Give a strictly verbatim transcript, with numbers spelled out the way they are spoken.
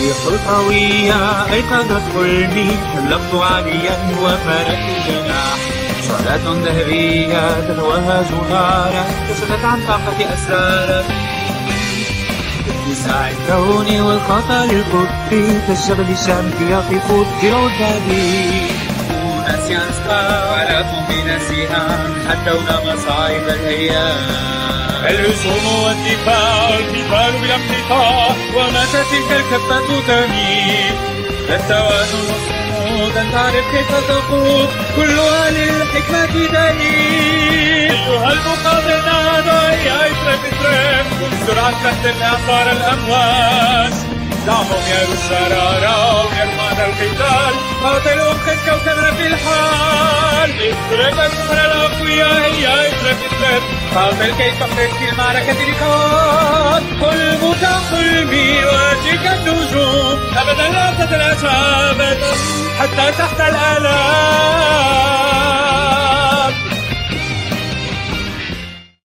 ريح قوية أيقظت حلمي، حلقت عاليا وفارت الجناح. شعلة ذهبية تتوهج نارا، كشفت عن طاقة أسرارا. اتساع الكون والخطر القطبي، كالجبل الشامخ يقف في ركبي. ناس ينسقى ولا من السهام، حتى مصاعب الأيام. الهجوم والدفاع والقتال بلا انقطاع، ومتى تلك الكفة تميل. التوازن والصمود أن تعرف كيف تقود، كلها للحكمة دليل. أيها المقاتل نادى يا إثر بإثر، كن سرعة تهدم إعصار الأمواج. دعهم يروا الشرارة ويرمون القتال، قاتلوا قد كوكبنا في الحال. اضرب أسفل الأقوياء يا إثر بإثر، قاتل كي تخرج في المعركة لقاء. حلمك حلمي وتلك النجوم، أبدا لا تتلاشى أبدا حتى تحت الآلام.